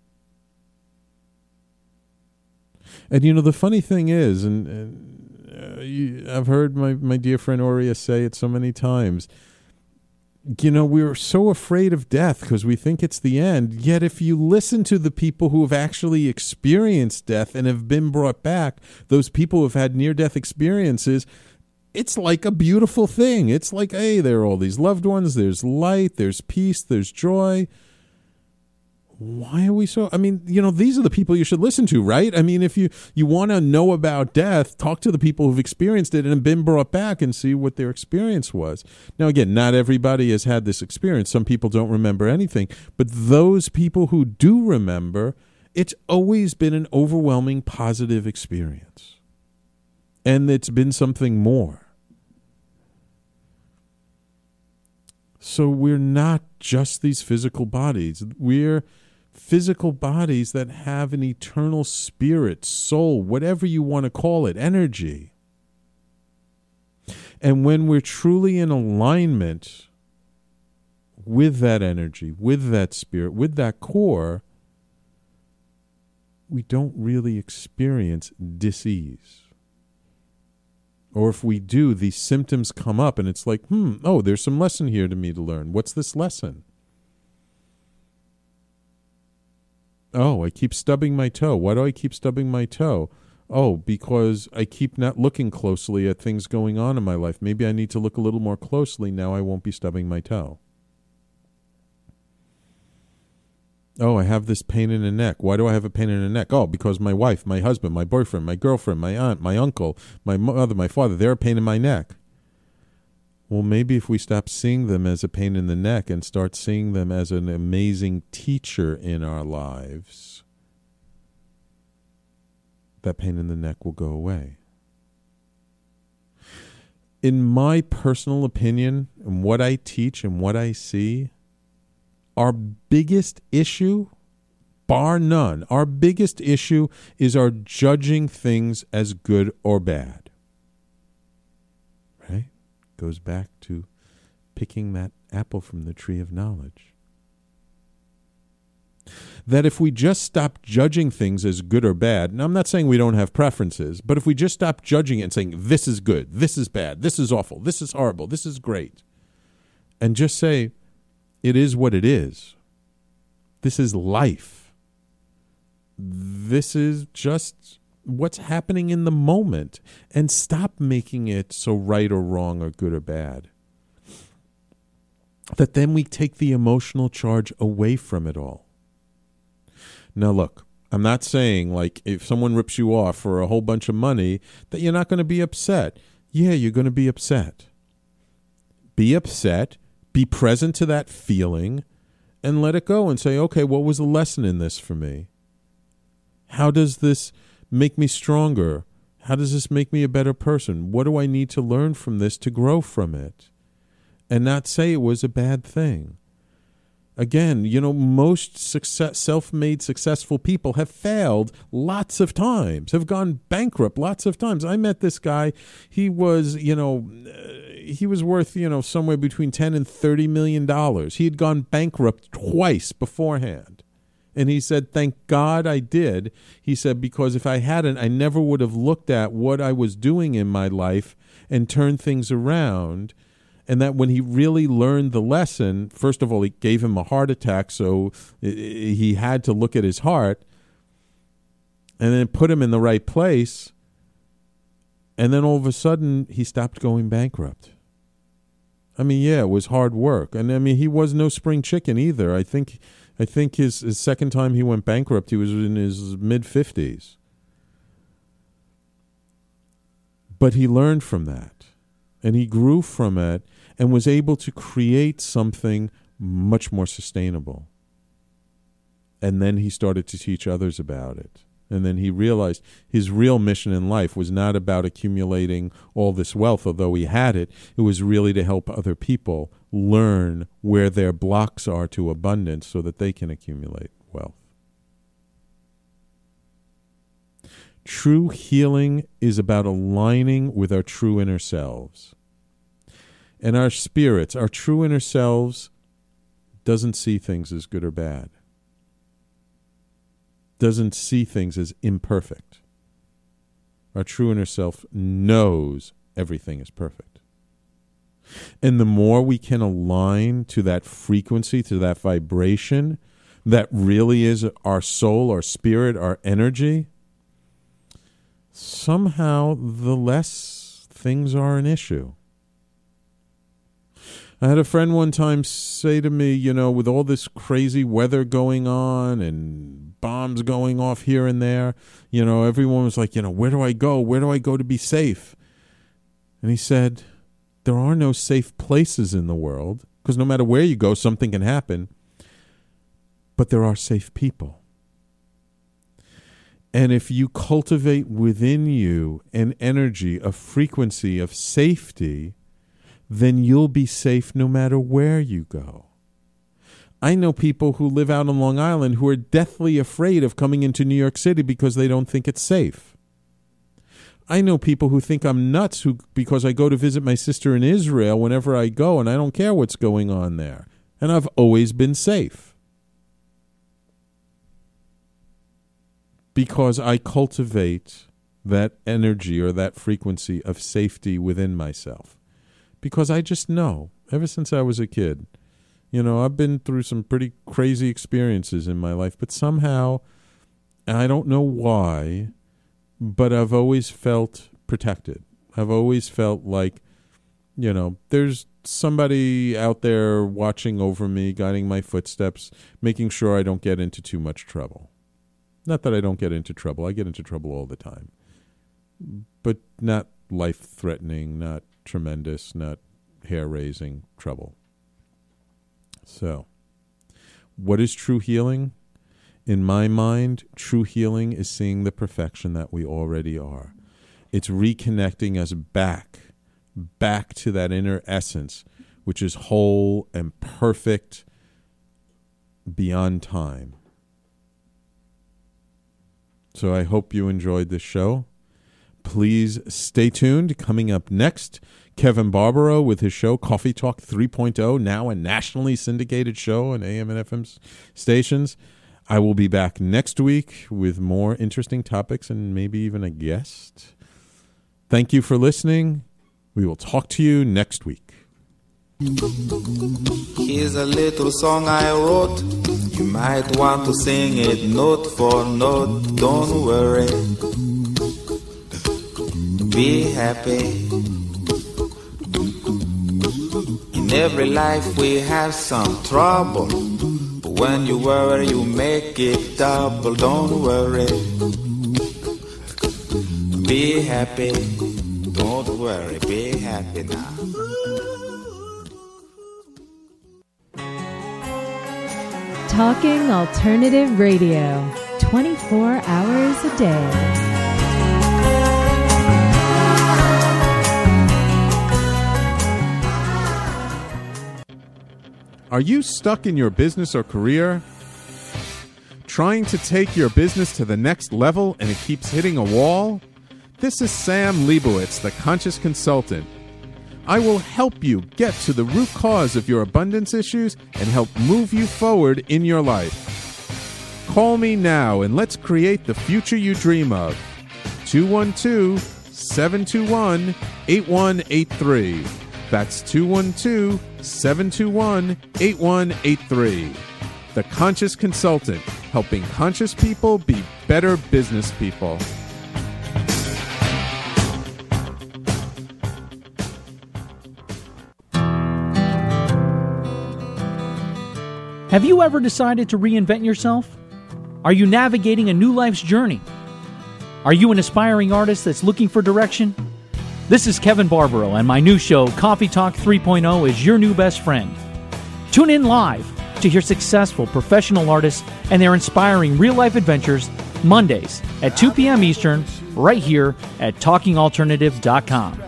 And, you know, the funny thing is, and, and uh, you, I've heard my, my dear friend Aurea say it so many times, you know, we're so afraid of death because we think it's the end. Yet if you listen to the people who have actually experienced death and have been brought back, those people who have had near-death experiences, it's like a beautiful thing. It's like, hey, there are all these loved ones. There's light. There's peace. There's joy. Why are we so, I mean, you know, these are the people you should listen to, right? I mean, if you, you want to know about death, talk to the people who've experienced it and have been brought back and see what their experience was. Now, again, not everybody has had this experience. Some people don't remember anything. But those people who do remember, it's always been an overwhelming positive experience. And it's been something more. So we're not just these physical bodies. We're physical bodies that have an eternal spirit, soul, whatever you want to call it, energy. And when we're truly in alignment with that energy, with that spirit, with that core, we don't really experience dis-ease. Or if we do, these symptoms come up and it's like, hmm, oh, there's some lesson here to me to learn. What's this lesson? Oh, I keep stubbing my toe. Why do I keep stubbing my toe? Oh, because I keep not looking closely at things going on in my life. Maybe I need to look a little more closely. Now I won't be stubbing my toe. Oh, I have this pain in the neck. Why do I have a pain in the neck? Oh, because my wife, my husband, my boyfriend, my girlfriend, my aunt, my uncle, my mother, my father, they're a pain in my neck. Well, maybe if we stop seeing them as a pain in the neck and start seeing them as an amazing teacher in our lives, that pain in the neck will go away. In my personal opinion, and what I teach and what I see, our biggest issue, bar none, our biggest issue is our judging things as good or bad. Right? Goes back to picking that apple from the tree of knowledge. That if we just stop judging things as good or bad, and I'm not saying we don't have preferences, but if we just stop judging it and saying, this is good, this is bad, this is awful, this is horrible, this is great, and just say, it is what it is. This is life. This is just what's happening in the moment. And stop making it so right or wrong or good or bad. That then we take the emotional charge away from it all. Now look, I'm not saying like if someone rips you off for a whole bunch of money that you're not going to be upset. Yeah, you're going to be upset. Be upset. Be present to that feeling and let it go and say, okay, what was the lesson in this for me? How does this make me stronger? How does this make me a better person? What do I need to learn from this to grow from it? And not say it was a bad thing. Again, you know, most success, self-made successful people have failed lots of times, have gone bankrupt lots of times. I met this guy. He was, you know, uh, he was worth, you know, somewhere between ten and thirty million dollars. He had gone bankrupt twice beforehand. And he said, thank God I did. He said, because if I hadn't, I never would have looked at what I was doing in my life and turned things around. And that when he really learned the lesson, first of all, it gave him a heart attack, so he had to look at his heart, and then it put him in the right place, and then all of a sudden, he stopped going bankrupt. I mean, yeah, it was hard work, and I mean, he was no spring chicken either. I think I think his, his second time he went bankrupt, he was in his mid-fifties. But he learned from that, and he grew from it, and was able to create something much more sustainable. And then he started to teach others about it. And then he realized his real mission in life was not about accumulating all this wealth, although he had it. It was really to help other people learn where their blocks are to abundance so that they can accumulate wealth. True healing is about aligning with our true inner selves. And our spirits, our true inner selves, doesn't see things as good or bad. Doesn't see things as imperfect. Our true inner self knows everything is perfect. And the more we can align to that frequency, to that vibration, that really is our soul, our spirit, our energy, somehow the less things are an issue. I had a friend one time say to me, you know, with all this crazy weather going on and bombs going off here and there, you know, everyone was like, you know, where do I go? Where do I go to be safe? And he said, there are no safe places in the world, because no matter where you go, something can happen. But there are safe people. And if you cultivate within you an energy, a frequency of safety, then you'll be safe no matter where you go. I know people who live out on Long Island who are deathly afraid of coming into New York City because they don't think it's safe. I know people who think I'm nuts who because I go to visit my sister in Israel whenever I go, and I don't care what's going on there. And I've always been safe. Because I cultivate that energy or that frequency of safety within myself. Because I just know, ever since I was a kid, you know, I've been through some pretty crazy experiences in my life, but somehow, I don't know why, but I've always felt protected. I've always felt like, you know, there's somebody out there watching over me, guiding my footsteps, making sure I don't get into too much trouble. Not that I don't get into trouble. I get into trouble all the time. But not life-threatening, not tremendous, not hair-raising trouble. So, what is true healing? In my mind, true healing is seeing the perfection that we already are. It's reconnecting us back, back to that inner essence, which is whole and perfect beyond time. So I hope you enjoyed this show. Please stay tuned. Coming up next, Kevin Barbaro with his show Coffee Talk three point oh, now a nationally syndicated show on A M and F M stations. I will be back next week with more interesting topics and maybe even a guest. Thank you for listening. We will talk to you next week. Here's a little song I wrote. You might want to sing it note for note. Don't worry. Be happy. In every life we have some trouble, but when you worry you make it double. Don't worry. Be happy. Don't worry. Be happy now. Talking Alternative Radio, twenty-four hours a day. Are you stuck in your business or career? Trying to take your business to the next level and it keeps hitting a wall? This is Sam Leibowitz, the Conscious Consultant. I will help you get to the root cause of your abundance issues and help move you forward in your life. Call me now and let's create the future you dream of. two one two, seven two one, eight one eight three. That's two one two, seven two one, eight one eight three. The Conscious Consultant, helping conscious people be better business people. Have you ever decided to reinvent yourself? Are you navigating a new life's journey? Are you an aspiring artist that's looking for direction? This is Kevin Barbaro, and my new show, Coffee Talk three point oh, is your new best friend. Tune in live to hear successful professional artists and their inspiring real-life adventures Mondays at two p.m. Eastern, right here at talking alternative dot com.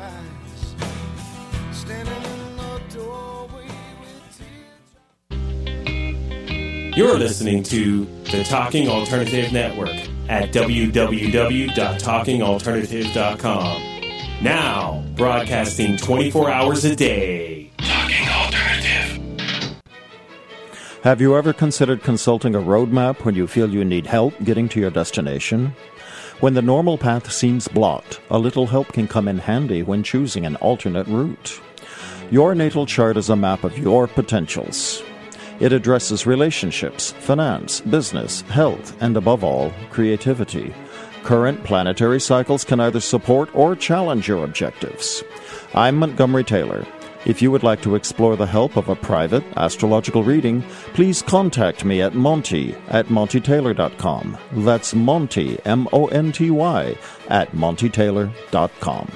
You're listening to the Talking Alternative Network at w w w dot talking alternative dot com. Now, broadcasting twenty-four hours a day. Talking Alternative. Have you ever considered consulting a roadmap when you feel you need help getting to your destination? When the normal path seems blocked, a little help can come in handy when choosing an alternate route. Your natal chart is a map of your potentials. It addresses relationships, finance, business, health, and above all, creativity. Current planetary cycles can either support or challenge your objectives. I'm Montgomery Taylor. If you would like to explore the help of a private astrological reading, please contact me at Monty at Monty Taylor dot com. That's Monty, M O N T Y, at Monty Taylor dot com.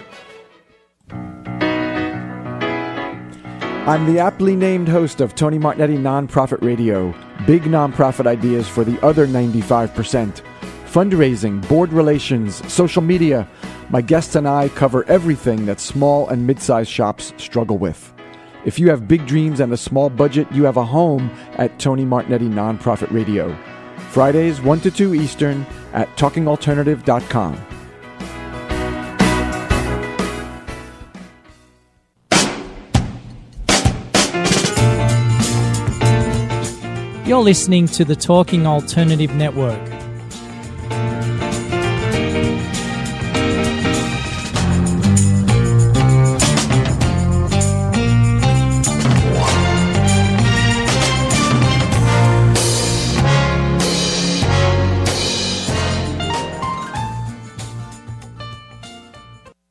I'm the aptly named host of Tony Martignetti Nonprofit Radio. Big nonprofit ideas for the other ninety-five percent. Fundraising, board relations, social media. My guests and I cover everything that small and mid-sized shops struggle with. If you have big dreams and a small budget, you have a home at Tony Martignetti Nonprofit Radio. Fridays, one to two Eastern at talking alternative dot com. You're listening to the Talking Alternative Network.